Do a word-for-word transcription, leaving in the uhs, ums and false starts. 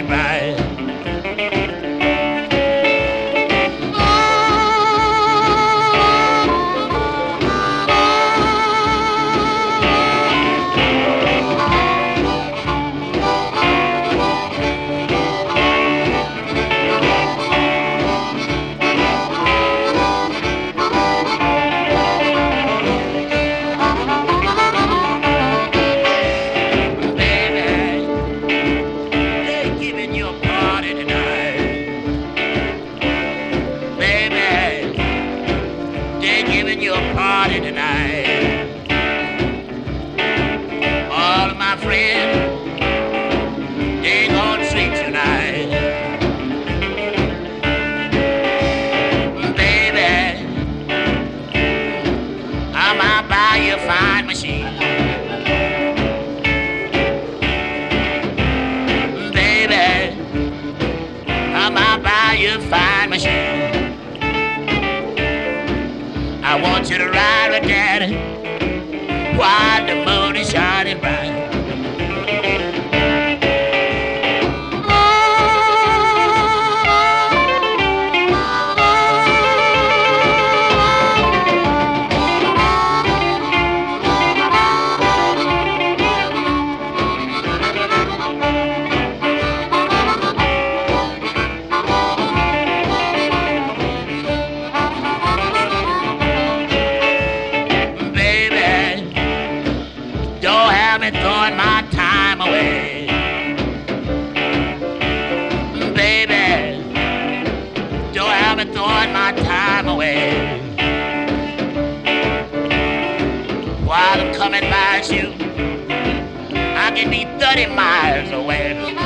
right. Party tonight. All of my friends, they gonna treat you nice. Baby, I might buy you a fine machine. Baby, I might buy you a fine machine. I want you to ride with Daddy while the moon is shining bright. Throwing my time away, baby. Don't have me throwing my time away. While I'm coming by you, I can be thirty miles away.